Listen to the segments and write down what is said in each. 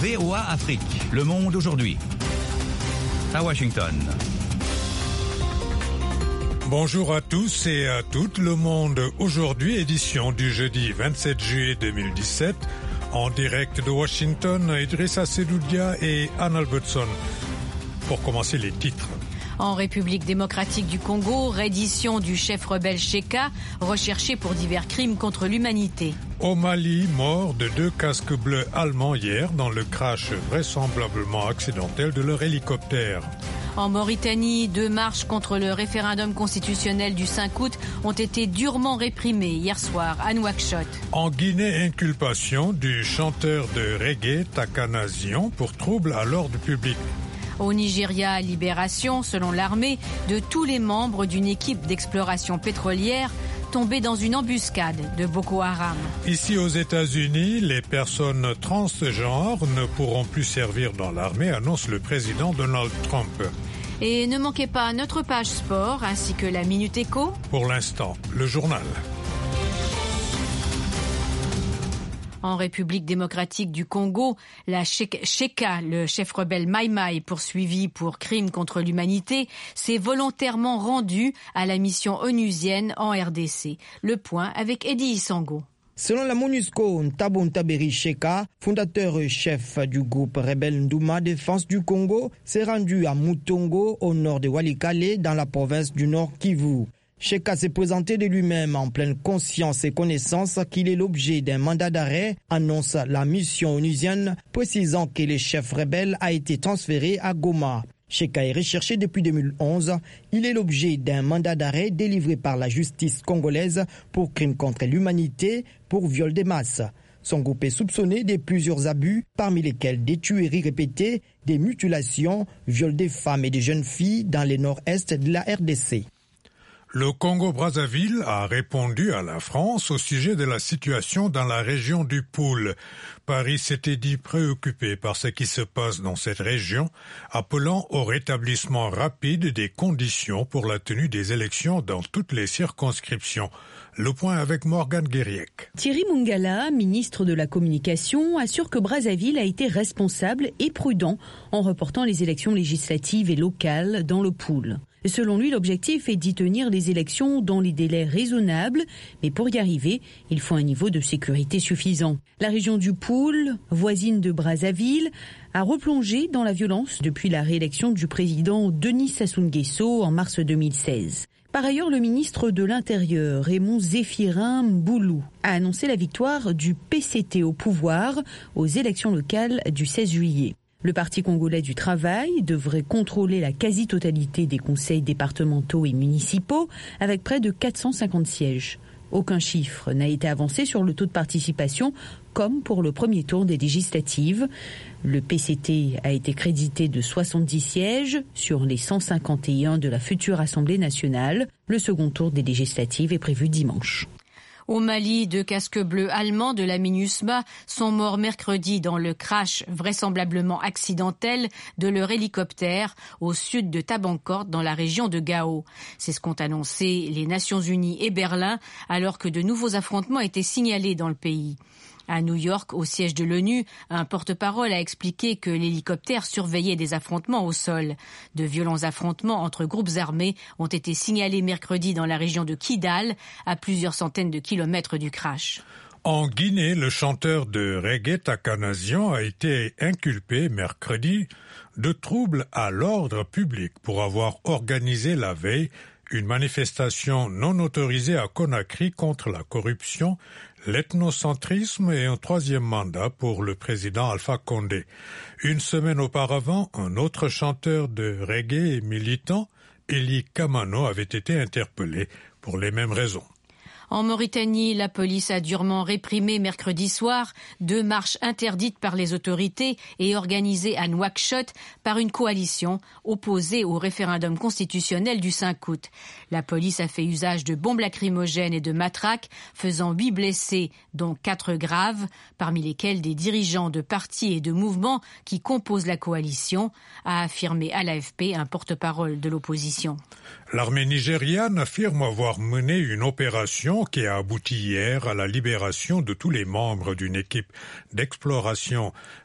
VOA Afrique, le monde aujourd'hui. À Washington. Bonjour à tous et à toutes, le monde aujourd'hui, édition du jeudi 27 juillet 2017. En direct de Washington, Idrissa Sedoudia et Anne Albertson. Pour commencer, les titres. En République démocratique du Congo, reddition du chef rebelle Cheka, recherché pour divers crimes contre l'humanité. Au Mali, mort de 2 casques bleus allemands hier dans le crash vraisemblablement accidentel de leur hélicoptère. En Mauritanie, 2 marches contre le référendum constitutionnel du 5 août ont été durement réprimées hier soir à Nouakchott. En Guinée, inculpation du chanteur de reggae Takana Zion pour trouble à l'ordre public. Au Nigeria, libération, selon l'armée, de tous les membres d'une équipe d'exploration pétrolière tombés dans une embuscade de Boko Haram. Ici aux États-Unis, les personnes transgenres ne pourront plus servir dans l'armée, annonce le président Donald Trump. Et ne manquez pas notre page sport ainsi que la Minute Éco. Pour l'instant, le journal. En République démocratique du Congo, la Cheka, le chef rebelle Mai Mai, poursuivi pour crimes contre l'humanité, s'est volontairement rendu à la mission onusienne en RDC. Le point avec Eddie Isango. Selon la MONUSCO, Ntabo Ntaberi Cheka, fondateur et chef du groupe rebelle Ndouma Défense du Congo, s'est rendu à Mutongo, au nord de Walikale, dans la province du Nord Kivu. Cheka s'est présenté de lui-même en pleine conscience et connaissance qu'il est l'objet d'un mandat d'arrêt, annonce la mission onusienne, précisant que le chef rebelle a été transféré à Goma. Cheka est recherché depuis 2011. Il est l'objet d'un mandat d'arrêt délivré par la justice congolaise pour crimes contre l'humanité, pour viol de masse. Son groupe est soupçonné de plusieurs abus, parmi lesquels des tueries répétées, des mutilations, viols des femmes et des jeunes filles dans le nord-est de la RDC. Le Congo-Brazzaville a répondu à la France au sujet de la situation dans la région du Poul. Paris s'était dit préoccupé par ce qui se passe dans cette région, appelant au rétablissement rapide des conditions pour la tenue des élections dans toutes les circonscriptions. Le point avec Morgane Guériec. Thierry Mungala, ministre de la Communication, assure que Brazzaville a été responsable et prudent en reportant les élections législatives et locales dans le Poul. Selon lui, l'objectif est d'y tenir les élections dans les délais raisonnables, mais pour y arriver, il faut un niveau de sécurité suffisant. La région du Poul, voisine de Brazzaville, a replongé dans la violence depuis la réélection du président Denis Sassou Nguesso en mars 2016. Par ailleurs, le ministre de l'Intérieur, Raymond Zéphirin Mboulou, a annoncé la victoire du PCT au pouvoir aux élections locales du 16 juillet. Le Parti congolais du travail devrait contrôler la quasi-totalité des conseils départementaux et municipaux avec près de 450 sièges. Aucun chiffre n'a été avancé sur le taux de participation comme pour le premier tour des législatives. Le PCT a été crédité de 70 sièges sur les 151 de la future Assemblée nationale. Le second tour des législatives est prévu dimanche. Au Mali, 2 casques bleus allemands de la MINUSMA sont morts mercredi dans le crash vraisemblablement accidentel de leur hélicoptère au sud de Tabankort dans la région de Gao. C'est ce qu'ont annoncé les Nations Unies et Berlin alors que de nouveaux affrontements étaient signalés dans le pays. À New York, au siège de l'ONU, un porte-parole a expliqué que l'hélicoptère surveillait des affrontements au sol. De violents affrontements entre groupes armés ont été signalés mercredi dans la région de Kidal, à plusieurs centaines de kilomètres du crash. En Guinée, le chanteur de reggae Takana Zion a été inculpé mercredi de troubles à l'ordre public pour avoir organisé la veille une manifestation non autorisée à Conakry contre la corruption, l'ethnocentrisme et un 3e mandat pour le président Alpha Condé. Une semaine auparavant, un autre chanteur de reggae et militant, Eli Kamano, avait été interpellé pour les mêmes raisons. En Mauritanie, la police a durement réprimé mercredi soir 2 marches interdites par les autorités et organisées à Nouakchott par une coalition opposée au référendum constitutionnel du 5 août. La police a fait usage de bombes lacrymogènes et de matraques, faisant 8 blessés, dont 4 graves, parmi lesquels des dirigeants de partis et de mouvements qui composent la coalition, a affirmé à l'AFP un porte-parole de l'opposition. L'armée nigériane affirme avoir mené une opération qui a abouti hier à la libération de tous les membres d'une équipe d'exploration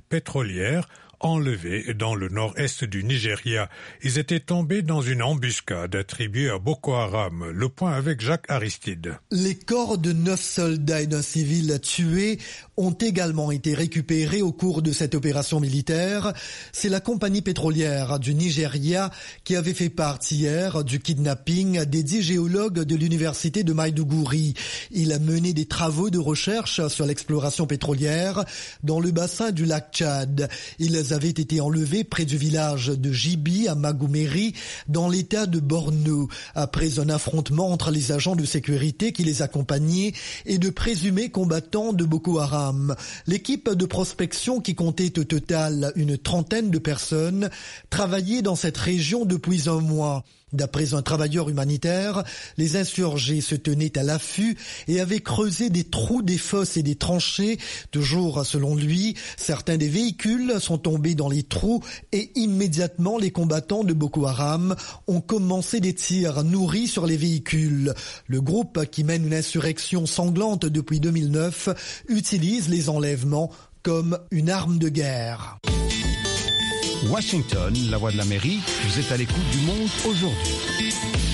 pétrolières enlevés dans le nord-est du Nigeria. Ils étaient tombés dans une embuscade attribuée à Boko Haram. Le point avec Jacques Aristide. Les corps de 9 soldats et d'un civil tués ont également été récupérés au cours de cette opération militaire. C'est la compagnie pétrolière du Nigeria qui avait fait part hier du kidnapping des 10 géologues de l'université de Maiduguri. Il a mené des travaux de recherche sur l'exploration pétrolière dans le bassin du lac Tchad. Ils avaient été enlevés près du village de Jibi à Magumeri dans l'état de Borno après un affrontement entre les agents de sécurité qui les accompagnaient et de présumés combattants de Boko Haram. L'équipe de prospection qui comptait au total une trentaine de personnes travaillait dans cette région depuis un mois. D'après un travailleur humanitaire, les insurgés se tenaient à l'affût et avaient creusé des trous, des fosses et des tranchées. Toujours selon lui, certains des véhicules sont tombés dans les trous et immédiatement les combattants de Boko Haram ont commencé des tirs nourris sur les véhicules. Le groupe qui mène une insurrection sanglante depuis 2009 utilise les enlèvements comme une arme de guerre. Washington, la voix de l'Amérique, vous êtes à l'écoute du Monde aujourd'hui.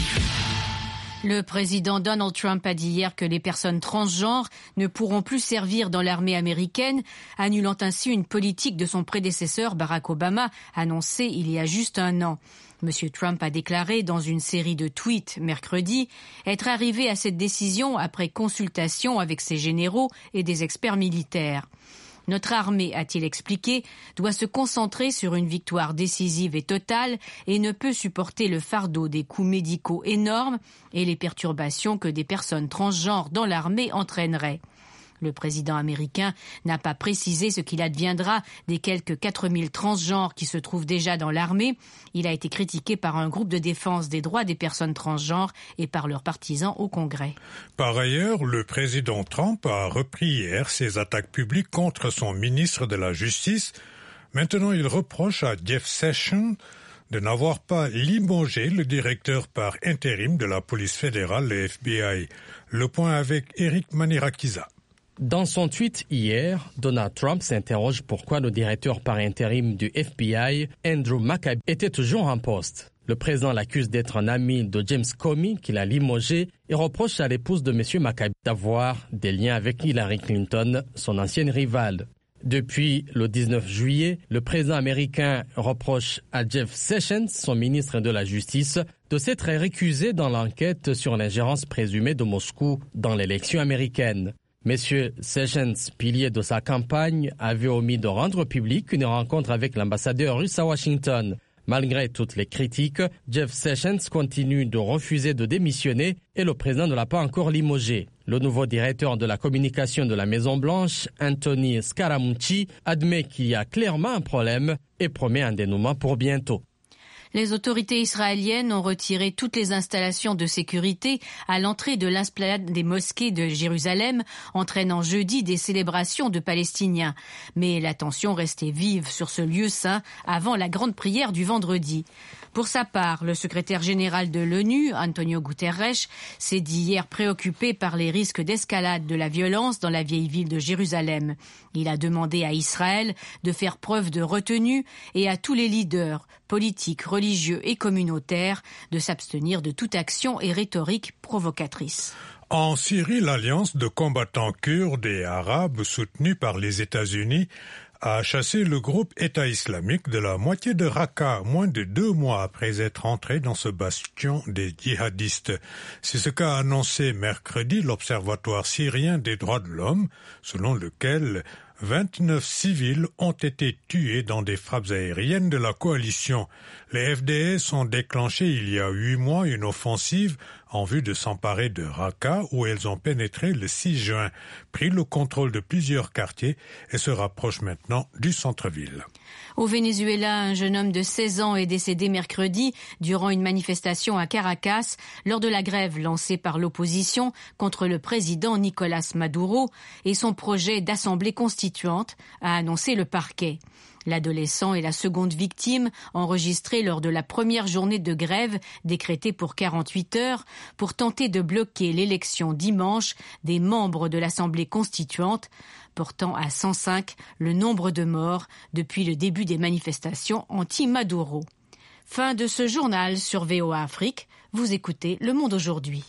Le président Donald Trump a dit hier que les personnes transgenres ne pourront plus servir dans l'armée américaine, annulant ainsi une politique de son prédécesseur Barack Obama, annoncée il y a juste un an. Monsieur Trump a déclaré dans une série de tweets mercredi être arrivé à cette décision après consultation avec ses généraux et des experts militaires. Notre armée, a-t-il expliqué, doit se concentrer sur une victoire décisive et totale et ne peut supporter le fardeau des coûts médicaux énormes et les perturbations que des personnes transgenres dans l'armée entraîneraient. Le président américain n'a pas précisé ce qu'il adviendra des quelques 4000 transgenres qui se trouvent déjà dans l'armée. Il a été critiqué par un groupe de défense des droits des personnes transgenres et par leurs partisans au Congrès. Par ailleurs, le président Trump a repris hier ses attaques publiques contre son ministre de la Justice. Maintenant, il reproche à Jeff Sessions de n'avoir pas limogé le directeur par intérim de la police fédérale, le FBI. Le point avec Eric Manirakiza. Dans son tweet hier, Donald Trump s'interroge pourquoi le directeur par intérim du FBI, Andrew McCabe, était toujours en poste. Le président l'accuse d'être un ami de James Comey, qu'il a limogé, et reproche à l'épouse de M. McCabe d'avoir des liens avec Hillary Clinton, son ancienne rivale. Depuis le 19 juillet, le président américain reproche à Jeff Sessions, son ministre de la Justice, de s'être récusé dans l'enquête sur l'ingérence présumée de Moscou dans l'élection américaine. Monsieur Sessions, pilier de sa campagne, avait omis de rendre publique une rencontre avec l'ambassadeur russe à Washington. Malgré toutes les critiques, Jeff Sessions continue de refuser de démissionner et le président ne l'a pas encore limogé. Le nouveau directeur de la communication de la Maison-Blanche, Anthony Scaramucci, admet qu'il y a clairement un problème et promet un dénouement pour bientôt. Les autorités israéliennes ont retiré toutes les installations de sécurité à l'entrée de l'esplanade des mosquées de Jérusalem, entraînant jeudi des célébrations de Palestiniens. Mais la tension restait vive sur ce lieu saint avant la grande prière du vendredi. Pour sa part, le secrétaire général de l'ONU, Antonio Guterres, s'est dit hier préoccupé par les risques d'escalade de la violence dans la vieille ville de Jérusalem. Il a demandé à Israël de faire preuve de retenue et à tous les leaders politiques, religieux et communautaires de s'abstenir de toute action et rhétorique provocatrice. En Syrie, l'alliance de combattants kurdes et arabes soutenue par les États-Unis a chassé le groupe État islamique de la moitié de Raqqa, moins de 2 mois après être entré dans ce bastion des djihadistes. C'est ce qu'a annoncé mercredi l'Observatoire syrien des droits de l'homme, selon lequel 29 civils ont été tués dans des frappes aériennes de la coalition. Les FDS ont déclenché il y a 8 mois une offensive en vue de s'emparer de Raqqa où elles ont pénétré le 6 juin, pris le contrôle de plusieurs quartiers et se rapprochent maintenant du centre-ville. Au Venezuela, un jeune homme de 16 ans est décédé mercredi durant une manifestation à Caracas lors de la grève lancée par l'opposition contre le président Nicolás Maduro et son projet d'assemblée constituante, a annoncé le parquet. L'adolescent est la seconde victime enregistrée lors de la première journée de grève décrétée pour 48 heures pour tenter de bloquer l'élection dimanche des membres de l'Assemblée constituante, portant à 105 le nombre de morts depuis le début des manifestations anti-Maduro. Fin de ce journal sur VOA Afrique. Vous écoutez Le Monde aujourd'hui.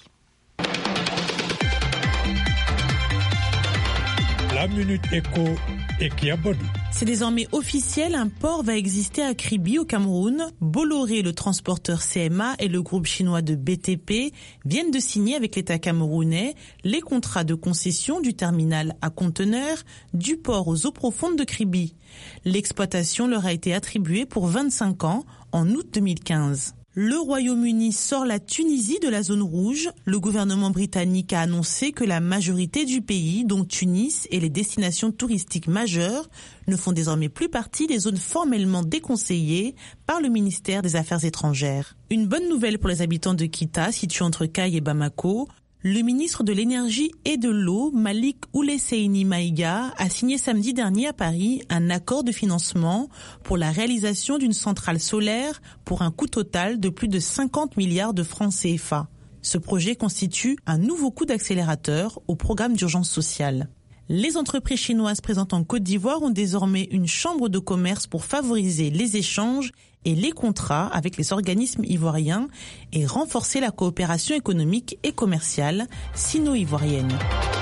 La Minute Éco et Kiabodou. C'est désormais officiel, un port va exister à Kribi au Cameroun. Bolloré, le transporteur CMA et le groupe chinois de BTP viennent de signer avec l'État camerounais les contrats de concession du terminal à conteneurs du port aux eaux profondes de Kribi. L'exploitation leur a été attribuée pour 25 ans en août 2015. Le Royaume-Uni sort la Tunisie de la zone rouge. Le gouvernement britannique a annoncé que la majorité du pays, dont Tunis et les destinations touristiques majeures, ne font désormais plus partie des zones formellement déconseillées par le ministère des Affaires étrangères. Une bonne nouvelle pour les habitants de Kita, situés entre Kai et Bamako. Le ministre de l'Énergie et de l'Eau, Malik Oulesseini Maïga, a signé samedi dernier à Paris un accord de financement pour la réalisation d'une centrale solaire pour un coût total de plus de 50 milliards de francs CFA. Ce projet constitue un nouveau coup d'accélérateur au programme d'urgence sociale. Les entreprises chinoises présentes en Côte d'Ivoire ont désormais une chambre de commerce pour favoriser les échanges et les contrats avec les organismes ivoiriens et renforcer la coopération économique et commerciale sino-ivoirienne.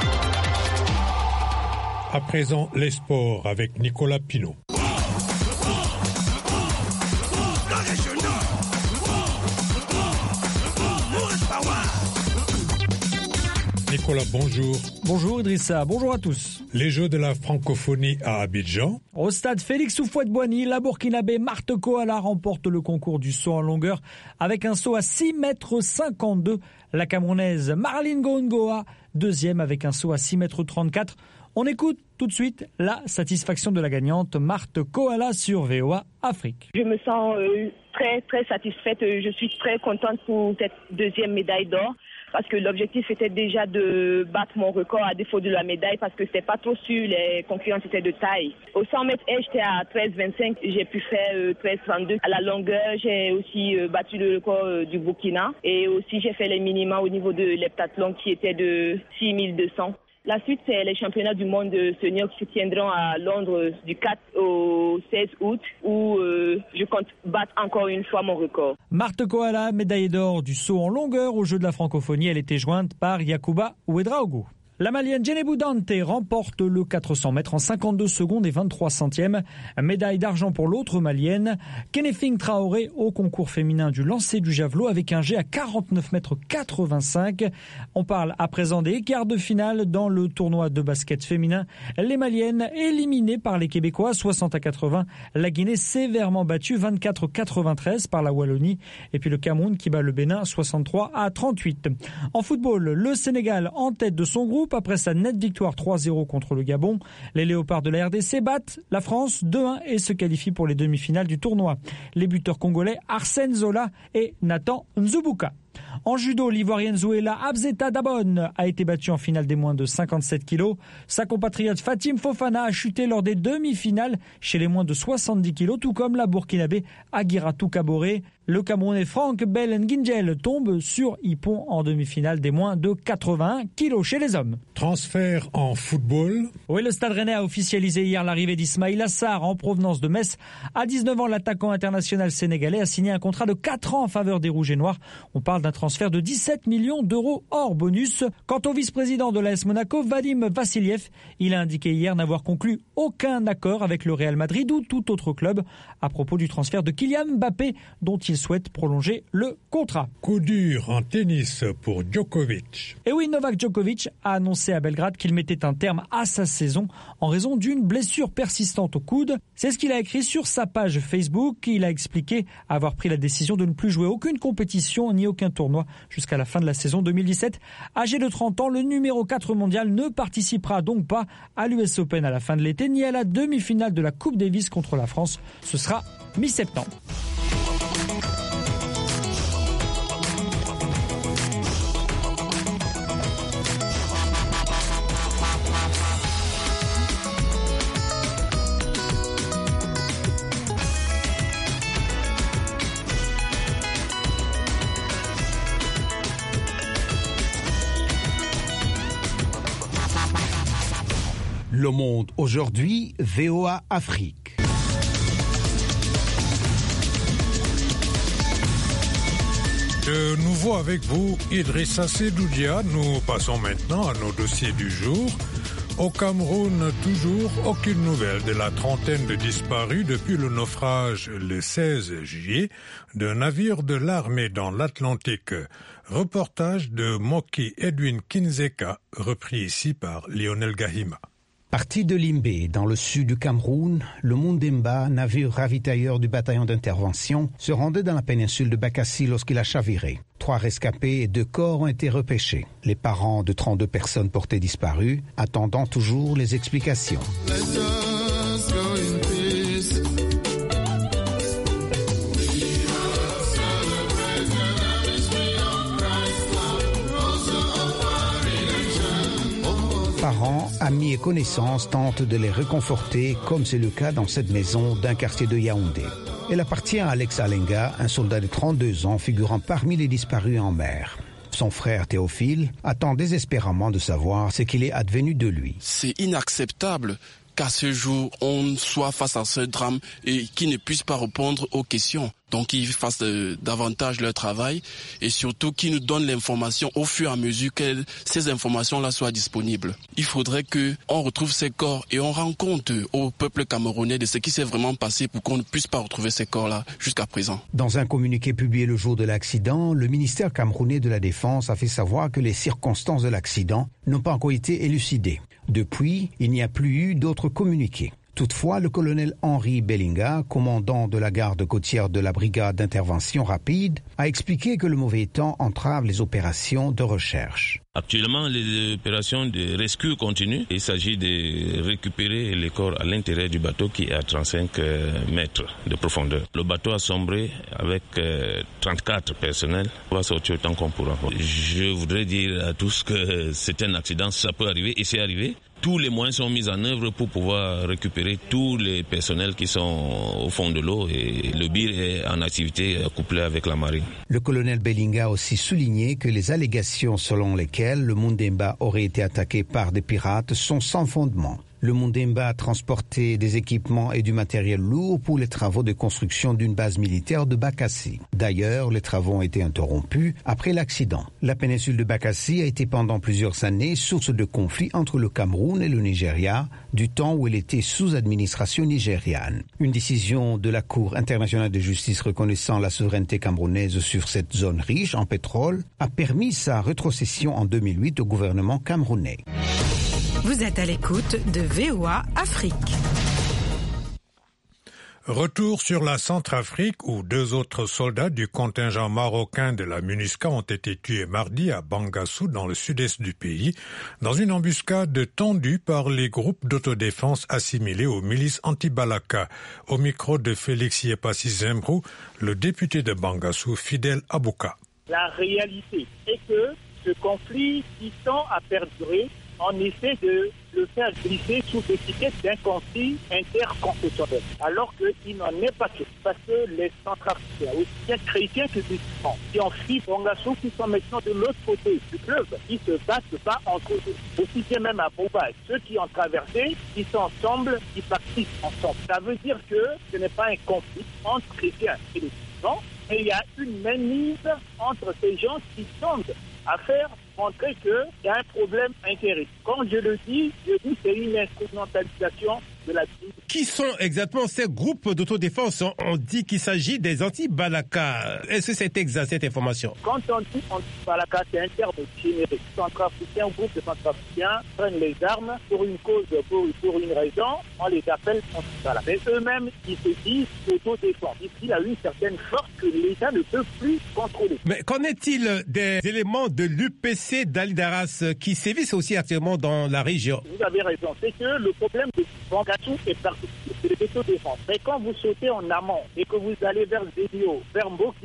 À présent, les sports avec Nicolas Pinault. Nicolas, bonjour. Bonjour Idrissa, bonjour à tous. Les Jeux de la francophonie à Abidjan. Au stade Félix Houphouët-Boigny, la Burkinabé Marthe Koala remporte le concours du saut en longueur avec un saut à 6,52 m. La Camerounaise Marlene Goongoa, deuxième avec un saut à 6,34 m. On écoute tout de suite la satisfaction de la gagnante Marthe Koala sur VOA Afrique. Je me sens très très satisfaite. Je suis très contente pour cette deuxième médaille d'or. Parce que l'objectif était déjà de battre mon record à défaut de la médaille parce que c'était pas trop sûr, les concurrents étaient de taille. Au 100 mètres, j'étais à 13,25, j'ai pu faire 13,32. À la longueur, j'ai aussi battu le record du Burkina et aussi j'ai fait les minima au niveau de l'heptathlon qui était de 6200. La suite, c'est les championnats du monde senior qui se tiendront à Londres du 4 au 16 août où je compte battre encore une fois mon record. Marthe Koala, médaillée d'or du saut en longueur aux Jeux de la francophonie, elle était jointe par Yacouba Ouedraogo. La Malienne Djenebou Dante remporte le 400 mètres en 52 secondes et 23 centièmes. Médaille d'argent pour l'autre Malienne, Kenefing Traoré au concours féminin du lancer du javelot avec un jet à 49,85 m. On parle à présent des quarts de finale dans le tournoi de basket féminin. Les Maliennes éliminées par les Québécois 60-80. La Guinée sévèrement battue 24-93 par la Wallonie. Et puis le Cameroun qui bat le Bénin 63-38. En football, le Sénégal en tête de son groupe après sa nette victoire 3-0 contre le Gabon. Les Léopards de la RDC battent la France 2-1 et se qualifient pour les demi-finales du tournoi. Les buteurs congolais Arsène Zola et Nathan Nzubuka. En judo, l'Ivoirienne Zouela Abzeta Dabon a été battue en finale des moins de 57 kilos. Sa compatriote Fatim Fofana a chuté lors des demi-finales chez les moins de 70 kilos, tout comme la Burkinabé Aguiratou Kaboré. Le Camerounais Franck Bel-Ngingel tombe sur Ippon en demi-finale des moins de 81 kilos chez les hommes. Transfert en football. Oui, le Stade Rennais a officialisé hier l'arrivée d'Ismaïla Sarr en provenance de Metz. À 19 ans, l'attaquant international sénégalais a signé un contrat de 4 ans en faveur des Rouges et Noirs. On parle d'un transfert de 17 millions d'euros hors bonus. Quant au vice-président de l'AS Monaco, Vadim Vassiliev, il a indiqué hier n'avoir conclu aucun accord avec le Real Madrid ou tout autre club à propos du transfert de Kylian Mbappé, dont il souhaite prolonger le contrat. Coup dur en tennis pour Djokovic. Et oui, Novak Djokovic a annoncé à Belgrade qu'il mettait un terme à sa saison en raison d'une blessure persistante au coude. C'est ce qu'il a écrit sur sa page Facebook. Il a expliqué avoir pris la décision de ne plus jouer aucune compétition ni aucun tournoi jusqu'à la fin de la saison 2017. Âgé de 30 ans, le numéro 4 mondial ne participera donc pas à l'US Open à la fin de l'été ni à la demi-finale de la Coupe Davis contre la France. Ce sera mi-septembre. Le Monde aujourd'hui, VOA Afrique. De nouveau avec vous, Idrissa Sedoudia. Nous passons maintenant à nos dossiers du jour. Au Cameroun, toujours aucune nouvelle de la trentaine de disparus depuis le naufrage le 16 juillet d'un navire de l'armée dans l'Atlantique. Reportage de Moki Edwin Kinzeka, repris ici par Lionel Gahima. Parti de Limbé, dans le sud du Cameroun, le Mundemba, navire ravitailleur du bataillon d'intervention, se rendait dans la péninsule de Bakassi lorsqu'il a chaviré. 3 rescapés et 2 corps ont été repêchés. Les parents de 32 personnes portées disparues, attendant toujours les explications. Parents, amis et connaissances tentent de les réconforter, comme c'est le cas dans cette maison d'un quartier de Yaoundé. Elle appartient à Alex Alenga, un soldat de 32 ans figurant parmi les disparus en mer. Son frère Théophile attend désespérément de savoir ce qu'il est advenu de lui. C'est inacceptable qu'à ce jour, on soit face à ce drame et qu'ils ne puissent pas répondre aux questions. Donc qu'ils fassent davantage leur travail et surtout qu'ils nous donnent l'information au fur et à mesure que ces informations-là soient disponibles. Il faudrait qu'on retrouve ces corps et on rende compte au peuple camerounais de ce qui s'est vraiment passé pour qu'on ne puisse pas retrouver ces corps-là jusqu'à présent. Dans un communiqué publié le jour de l'accident, le ministère camerounais de la Défense a fait savoir que les circonstances de l'accident n'ont pas encore été élucidées. Depuis, il n'y a plus eu d'autres communiqués. Toutefois, le colonel Henri Bellinga, commandant de la garde côtière de la brigade d'intervention rapide, a expliqué que le mauvais temps entrave les opérations de recherche. Actuellement, les opérations de rescue continuent. Il s'agit de récupérer les corps à l'intérieur du bateau qui est à 35 mètres de profondeur. Le bateau a sombré avec 34 personnels. On va sortir autant qu'on pourra. Je voudrais dire à tous que c'est un accident, ça peut arriver et c'est arrivé. Tous les moyens sont mis en œuvre pour pouvoir récupérer tous les personnels qui sont au fond de l'eau et le BIR est en activité couplée avec la marine. Le colonel Bellinga a aussi souligné que les allégations selon lesquelles le Mundemba aurait été attaqué par des pirates sont sans fondement. Le Mundemba a transporté des équipements et du matériel lourd pour les travaux de construction d'une base militaire de Bakassi. D'ailleurs, les travaux ont été interrompus après l'accident. La péninsule de Bakassi a été pendant plusieurs années source de conflits entre le Cameroun et le Nigeria, du temps où elle était sous administration nigériane. Une décision de la Cour internationale de justice reconnaissant la souveraineté camerounaise sur cette zone riche en pétrole a permis sa rétrocession en 2008 au gouvernement camerounais. Vous êtes à l'écoute de VOA Afrique. Retour sur la Centrafrique où 2 autres soldats du contingent marocain de la MINUSCA ont été tués mardi à Bangassou dans le sud-est du pays dans une embuscade tendue par les groupes d'autodéfense assimilés aux milices anti-Balaka. Au micro de Félix Yepassi Zembrou, le député de Bangassou, Fidèle Abouka. La réalité est que ce conflit qui tend à perdurer, on essaie de le faire glisser sous l'étiquette d'un conflit interconfessionnel, alors qu'il n'en est pas question. Parce que les Centrafricains, aussi bien chrétiens que musulmans, qui ont fui Bangassou, qui sont maintenant de l'autre côté du fleuve, ils se battent pas entre eux. Aussi bien même à Boba, ceux qui ont traversé, qui sont ensemble, qui participent ensemble. Ça veut dire que ce n'est pas un conflit entre chrétiens et les musulmans, mais il y a une mainmise entre ces gens qui tendent à faire montrer qu'il y a un problème intérêt. Quand je le dis, c'est une instrumentalisation de la vie. Qui sont exactement ces groupes d'autodéfense? On dit qu'il s'agit des anti-Balaka. Est-ce que c'est exact cette information? Quand on dit anti-Balaka, c'est un terme générique. Centrafricains, groupes de Centrafricains prennent les armes pour une cause, pour une raison, on les appelle anti-Balaka. Mais eux-mêmes, ils se disent autodéfense. Ici, il y a une certaine force que l'État ne peut plus contrôler. Mais qu'en est-il des éléments de l'UPC d'Ali Daras qui sévissent aussi actuellement dans la région? Vous avez raison. C'est que le problème de Bangassou est particulier. C'est l'autodéfense. Mais quand vous sautez en amont et que vous allez vers Zébio, vers Mboki,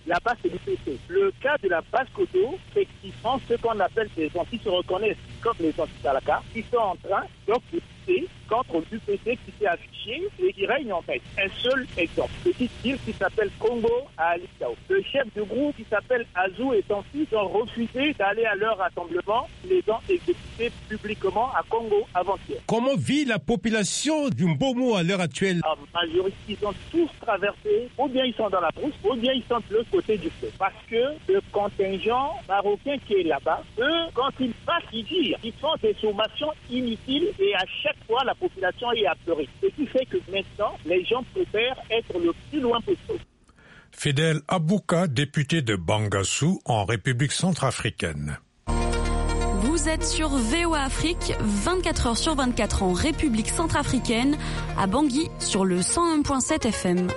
là-bas c'est l'UPC. Le cas de la Basse-Côte-d'Eau, c'est qu'ils font ce qu'on appelle des Antilles se reconnaissent comme les Antilles Balaka, qui sont en train donc de lutter contre l'UPC qui s'est affiché et qui règne en fait. Un seul exemple. Petite ville qui s'appelle Congo à Alissao. Le chef de groupe qui s'appelle Azou et son fils ont refusé d'aller à leur rassemblement. Ils les ont exécutés publiquement à Congo avant-hier. Comment vit la population du Mbomo à l'heure actuelle? En majorité, ils ont tous traversé, ou bien ils sont dans la brousse, ou bien ils sont de l'autre côté du fleuve. Parce que le contingent marocain qui est là-bas, eux, quand ils passent, ils tirent. Ils font des sommations inutiles et à chaque fois, la population est apeurée. Ce qui fait que maintenant, les gens préfèrent être le plus loin possible. Fidel Abouka, député de Bangassou en République centrafricaine. Vous êtes sur VOA Afrique, 24 heures sur 24 en République centrafricaine, à Bangui sur le 101.7 FM.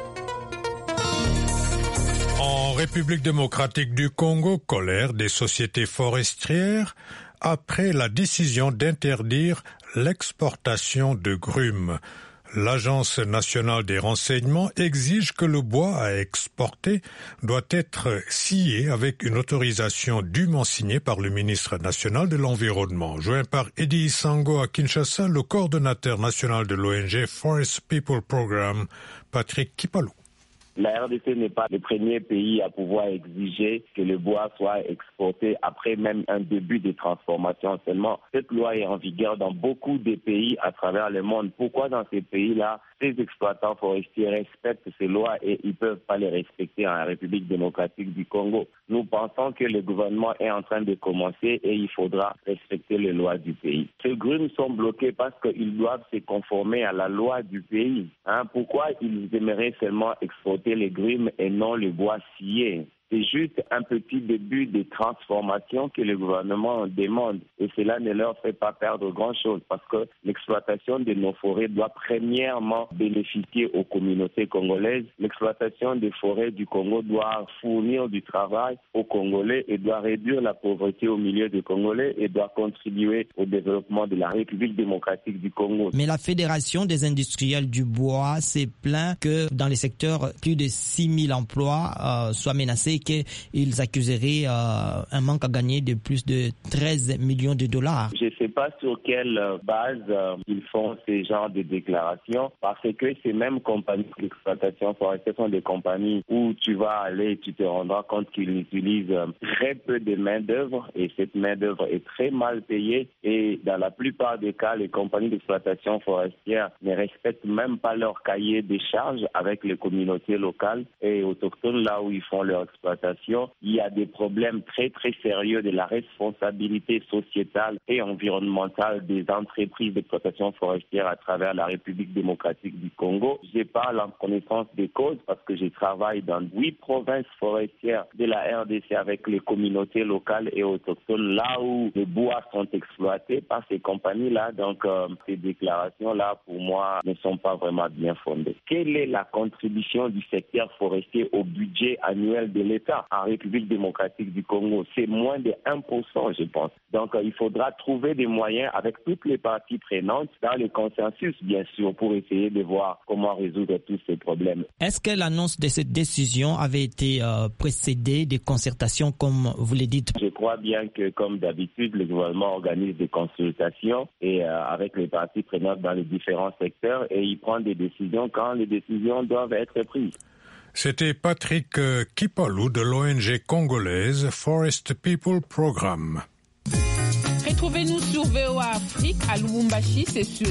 En République démocratique du Congo, colère des sociétés forestières après la décision d'interdire l'exportation de grumes. L'Agence nationale des renseignements exige que le bois à exporter doit être scié avec une autorisation dûment signée par le ministre national de l'Environnement. Joint par Eddie Isango à Kinshasa, le coordonnateur national de l'ONG Forest People Program, Patrick Kipalou. La RDC n'est pas le premier pays à pouvoir exiger que le bois soit exporté après même un début de transformation seulement. Cette loi est en vigueur dans beaucoup de pays à travers le monde. Pourquoi dans ces pays-là, ces exploitants forestiers respectent ces lois et ils ne peuvent pas les respecter en République démocratique du Congo? Nous pensons que le gouvernement est en train de commencer et il faudra respecter les lois du pays. Ces grumes sont bloqués parce qu'ils doivent se conformer à la loi du pays. Pourquoi ils aimeraient seulement exporter les grumes et non le bois scié? C'est juste un petit début de transformation que le gouvernement demande et cela ne leur fait pas perdre grand-chose parce que l'exploitation de nos forêts doit premièrement bénéficier aux communautés congolaises. L'exploitation des forêts du Congo doit fournir du travail aux Congolais et doit réduire la pauvreté au milieu des Congolais et doit contribuer au développement de la République démocratique du Congo. Mais la Fédération des industriels du bois s'est plaint que dans les secteurs, plus de 6 000 emplois soient menacés, qu'ils accuseraient un manque à gagner de plus de 13 millions de dollars. Je ne sais pas sur quelle base ils font ces genres de déclarations, parce que ces mêmes compagnies d'exploitation forestière sont des compagnies où tu vas aller et tu te rendras compte qu'ils utilisent très peu de main-d'œuvre et cette main-d'œuvre est très mal payée et dans la plupart des cas, les compagnies d'exploitation forestière ne respectent même pas leur cahier des charges avec les communautés locales et autochtones là où ils font leur exploitation. Il y a des problèmes très très sérieux de la responsabilité sociétale et environnementale des entreprises d'exploitation forestière à travers la République démocratique du Congo. Je parle en connaissance des causes parce que je travaille dans 8 provinces forestières de la RDC avec les communautés locales et autochtones là où les bois sont exploités par ces compagnies-là. Donc ces déclarations-là pour moi ne sont pas vraiment bien fondées. Quelle est la contribution du secteur forestier au budget annuel de l'État en République démocratique du Congo? C'est moins de 1%, je pense. Donc, il faudra trouver des moyens avec toutes les parties prenantes dans le consensus, bien sûr, pour essayer de voir comment résoudre tous ces problèmes. Est-ce que l'annonce de cette décision avait été précédée des concertations, comme vous le dites? Je crois bien que, comme d'habitude, le gouvernement organise des consultations et avec les parties prenantes dans les différents secteurs et il prend des décisions quand les décisions doivent être prises. C'était Patrick Kipalou de l'ONG congolaise Forest People Program. Retrouvez-nous sur VOA Afrique à Lubumbashi, c'est sur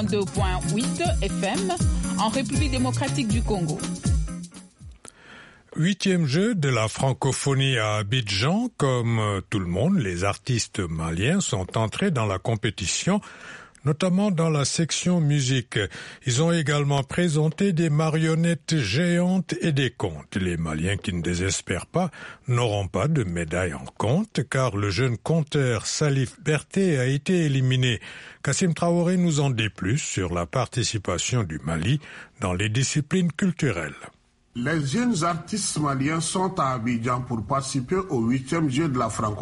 102.8 FM en République démocratique du Congo. 8e jeu de la francophonie à Abidjan. Comme tout le monde, les artistes maliens sont entrés dans la compétition, notamment dans la section musique. Ils ont également présenté des marionnettes géantes et des contes. Les Maliens qui ne désespèrent pas n'auront pas de médaille en conte, car le jeune conteur Salif Berté a été éliminé. Kassim Traoré nous en dit plus sur la participation du Mali dans les disciplines culturelles. Les jeunes artistes maliens sont à Abidjan pour participer au 8e jeu de la francophonie.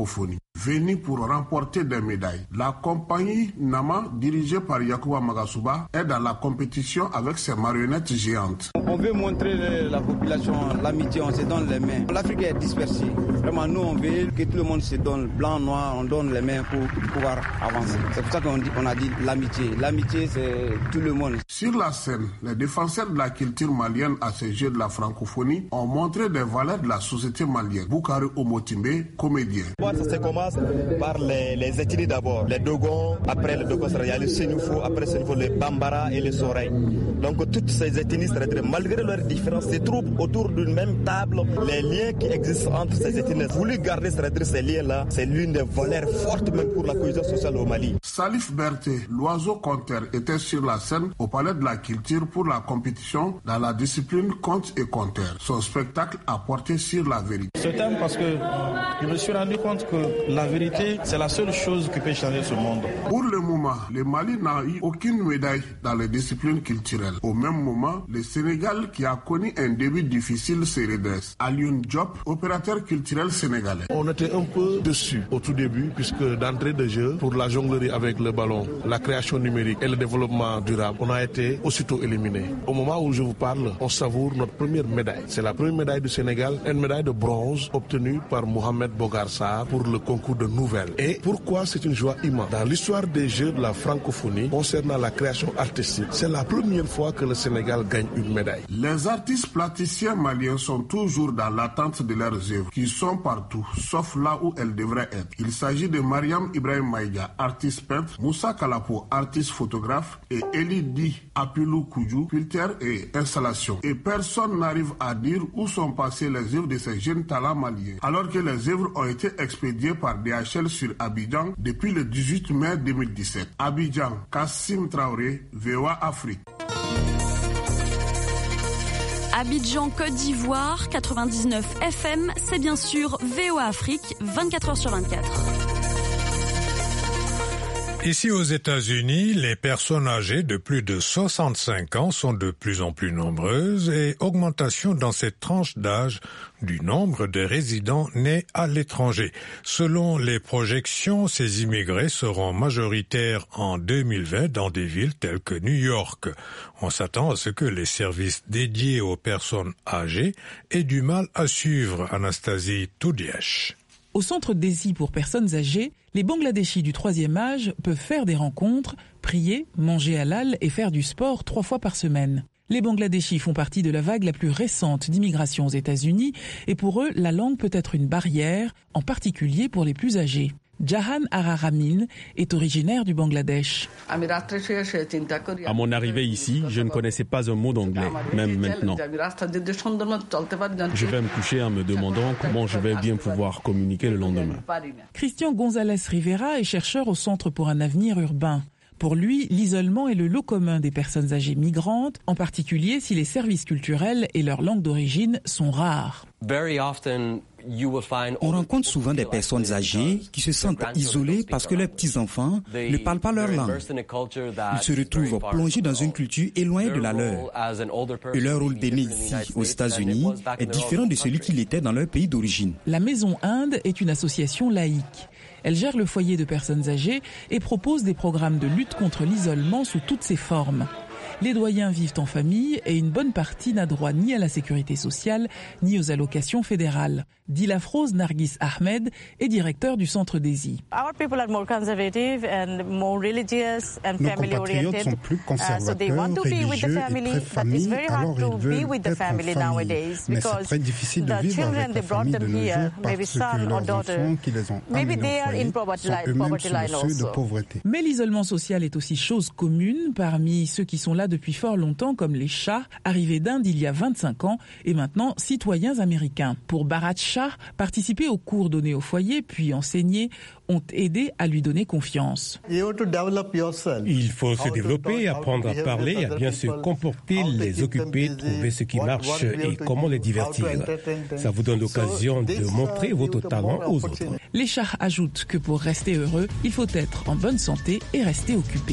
venus pour remporter des médailles. La compagnie Nama, dirigée par Yacouba Magasuba, est dans la compétition avec ses marionnettes géantes. On veut montrer la population l'amitié, on se donne les mains. L'Afrique est dispersée. Vraiment, nous, on veut que tout le monde se donne blanc, noir, on donne les mains pour pouvoir avancer. C'est pour ça qu'on a dit l'amitié. L'amitié, c'est tout le monde. Sur la scène, les défenseurs de la culture malienne à ces Jeux de la francophonie ont montré des valeurs de la société malienne. Boukari Omotimbe, comédien. Ça commence par les ethnies d'abord, les Dogons, après les Dogons, il y a les Sénoufo, après Sénoufo, les Bambara et les Soreilles. Donc toutes ces ethnies, malgré leurs différences, se trouvent autour d'une même table. Les liens qui existent entre ces ethnies, voulu garder ces liens-là, c'est l'une des valeurs fortes même pour la cohésion sociale au Mali. Salif Berté, l'oiseau conteur, était sur la scène au Palais de la Culture pour la compétition dans la discipline conte et conteur. Son spectacle a porté sur la vérité. Ce thème parce que je me suis rendu compte que la vérité, c'est la seule chose qui peut changer ce monde. Pour le moment, le Mali n'a eu aucune médaille dans les disciplines culturelles. Au même moment, le Sénégal, qui a connu un début difficile, se redresse. Alioune Diop, opérateur culturel sénégalais. On était un peu dessus au tout début, puisque d'entrée de jeu, pour la jonglerie avec le ballon, la création numérique et le développement durable, on a été aussitôt éliminé. Au moment où je vous parle, on savoure notre première médaille. C'est la première médaille du Sénégal, une médaille de bronze obtenue par Mohamed Bogar Sarr pour le concours de nouvelles. Et pourquoi c'est une joie immense? Dans l'histoire des Jeux de la francophonie, concernant la création artistique, c'est la première fois que le Sénégal gagne une médaille. Les artistes plasticiens maliens sont toujours dans l'attente de leurs œuvres, qui sont partout, sauf là où elles devraient être. Il s'agit de Mariam Ibrahim Maïga, artiste peintre, Moussa Kalapo, artiste photographe, et Eli Di Apilou Koudjou, sculpteur et installation. Et personne n'arrive à dire où sont passées les œuvres de ces jeunes talents maliens, alors que les œuvres ont été expédiées par DHL sur Abidjan depuis le 18 mai 2017. Abidjan, Kassim Traoré, VOA Afrique. Abidjan, Côte d'Ivoire, 99 FM, c'est bien sûr VOA Afrique, 24h sur 24. Ici aux États-Unis, les personnes âgées de plus de 65 ans sont de plus en plus nombreuses et augmentation dans cette tranche d'âge du nombre de résidents nés à l'étranger. Selon les projections, ces immigrés seront majoritaires en 2020 dans des villes telles que New York. On s'attend à ce que les services dédiés aux personnes âgées aient du mal à suivre. Anastasie Toudiesh. Au centre Desi pour personnes âgées, les Bangladeshis du 3e âge peuvent faire des rencontres, prier, manger halal et faire du sport 3 fois par semaine. Les Bangladeshis font partie de la vague la plus récente d'immigration aux États-Unis et pour eux, la langue peut être une barrière, en particulier pour les plus âgés. Jahan Araramin est originaire du Bangladesh. À mon arrivée ici, je ne connaissais pas un mot d'anglais, même maintenant. Je vais me coucher en me demandant comment je vais bien pouvoir communiquer le lendemain. Christian González Rivera est chercheur au Centre pour un avenir urbain. Pour lui, l'isolement est le lot commun des personnes âgées migrantes, en particulier si les services culturels et leur langue d'origine sont rares. On rencontre souvent des personnes âgées qui se sentent isolées parce que leurs petits-enfants ne parlent pas leur langue. Ils se retrouvent plongés dans une culture éloignée de la leur. Et leur rôle d'aîné ici, aux États-Unis, est différent de celui qu'il était dans leur pays d'origine. La Maison Inde est une association laïque. Elle gère le foyer de personnes âgées et propose des programmes de lutte contre l'isolement sous toutes ses formes. Les doyens vivent en famille et une bonne partie n'a droit ni à la sécurité sociale ni aux allocations fédérales. Dilafrose Nargis Ahmed est directeur du centre Desi. Nos compatriotes sont plus conservateurs, religieux et très famille, alors ils veulent être en famille. Mais c'est très difficile de vivre avec la famille de nos jours parce que leurs enfants qui les ont amenés au foyer sont eux-mêmes sous le seuil de pauvreté. Mais l'isolement social est aussi chose commune parmi ceux qui sont là depuis fort longtemps, comme les Shahs, arrivés d'Inde il y a 25 ans et maintenant citoyens américains. Pour Bharat Shah, participer aux cours donnés au foyer puis enseigner ont aidé à lui donner confiance. Il faut se développer, apprendre à parler, à bien se comporter, les occuper, trouver ce qui marche et comment les divertir. Ça vous donne l'occasion de montrer votre talent aux autres. Les Shahs ajoutent que pour rester heureux, il faut être en bonne santé et rester occupé.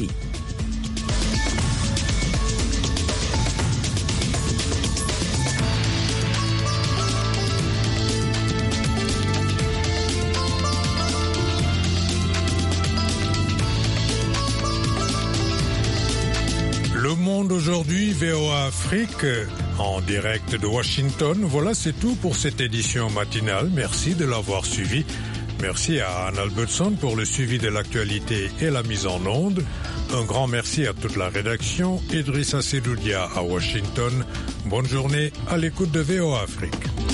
aujourd'hui, VOA Afrique, en direct de Washington. Voilà, c'est tout pour cette édition matinale. Merci de l'avoir suivi. Merci à Anne Albertson pour le suivi de l'actualité et la mise en onde. Un grand merci à toute la rédaction. Idrissa Sedoudia à Washington. Bonne journée à l'écoute de VOA Afrique.